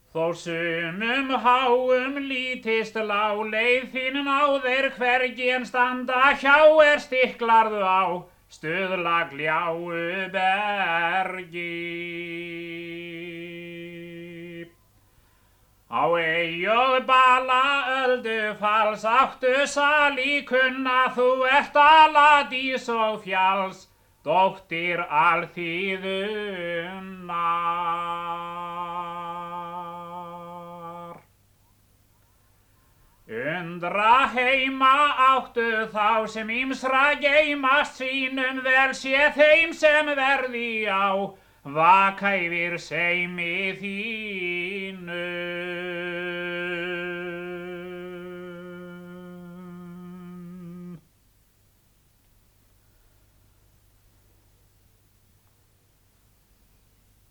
Þó sumum háum lítist lág, leið þín náðir hvergi en standa hjá stiklarðu á stuðla gljáu bergi. Á Eyjólf bala öldu fals áttu sali kunna, þú ert Aladís og fjalls, dóttir alþýðunnar. Undra heima áttu þá sem ýmsra geymast, sínum vel sé þeim sem verði á vaka yfir seimi þínu.